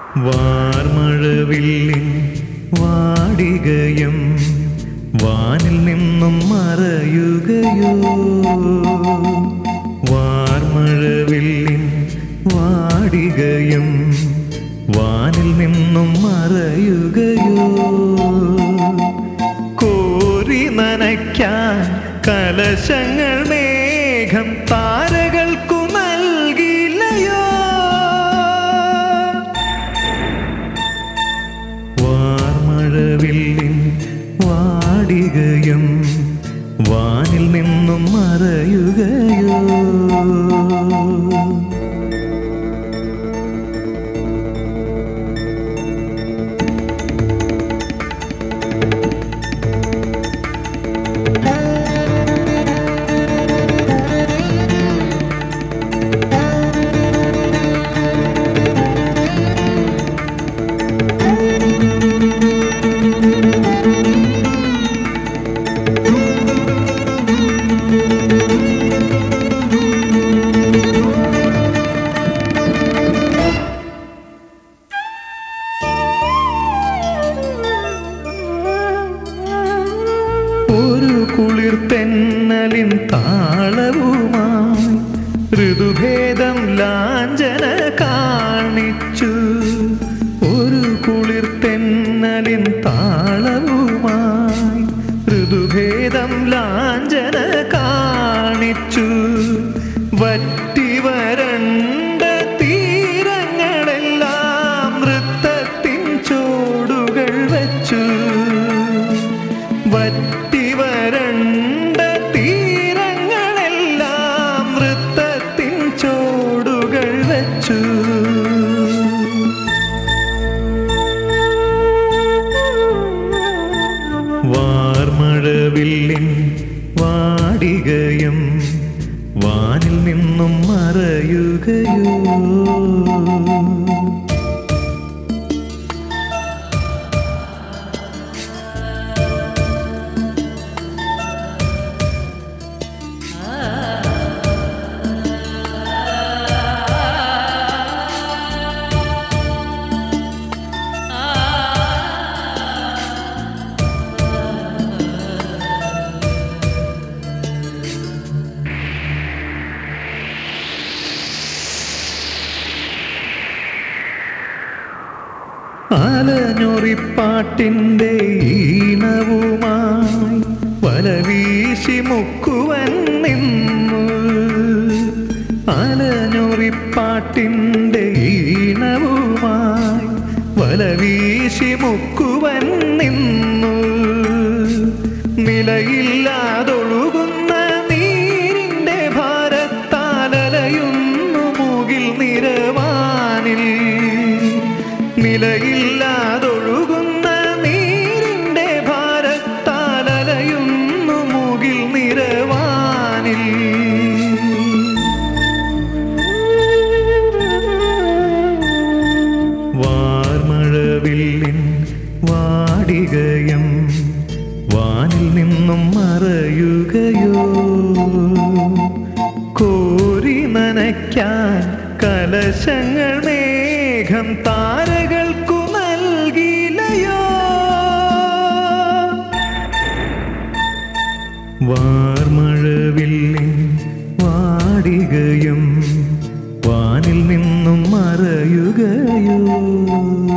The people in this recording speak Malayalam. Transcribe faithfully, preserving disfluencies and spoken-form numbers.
വാർമഴവില്ലിൻ വാടികയും വാനിൽ നിന്നും മറയുകയോ. വാർമഴവില്ലിൻ വാടികയും വാനിൽ നിന്നും മറയുകയോ. കോരി നനയ്ക്കാൻ കലശങ്ങൾ മേഘം താരകൾക്കു നൽകില്ലയോ. വാർമഴവില്ലിൻ വാടികയും വാനിൽ നിന്നും മറയുകയോ. ഒരു കുളിർ തെന്നലിൻ താളവുമായി ഋതുഭേദം ലാഞ്ചന കാണിച്ചു. ഒരു കുളിർ തെന്നലിൻ താളവുമായി ഋതുഭേദം ലാഞ്ചന കാണിച്ചു. വറ്റിവരണ്ട തീരങ്ങളെല്ലാം നൃത്തത്തിൻ ചോടുകൾ വച്ചു. വറ്റിവരണ്ട തീരങ്ങളെല്ലാം നൃത്തത്തിൻ ചോടുകൾ വച്ചു. വാർമഴവില്ലിൻ വാടികയും വാനിൽ നിന്നും മറയുകയോ. അലഞ്ഞൊറിപ്പാട്ടിൻ്റെ ഈണവുമായി വലവീശി മുക്കുവൻ നിന്നു. അലഞ്ഞൊറിപ്പാട്ടിൻ്റെ ഈണവുമായി വലവീശി മുക്കുവൻ നിന്നു. നിലയില്ലാതൊഴുകുന്ന നീരിൻ്റെ ഭാരത്താലലയുന്നു മുകിൽ നിരവാനിൽ. നിലയില്ലാതൊഴുകുന്ന നീരിൻ്റെ ഭാരത്താലലയുന്നു മുകിൽ നിരവാനിൽ. വാർമഴവില്ലിൻ വാടികയും വാനിൽ നിന്നും മറയുകയോ. കോരി നനയ്ക്കാൻ കലശങ്ങൾ മേഘം താരകൾക്കു നൽകില്ലയോ. വാർമഴവില്ലിൻ വാടികയും വാനിൽ നിന്നും മറയുകയോ.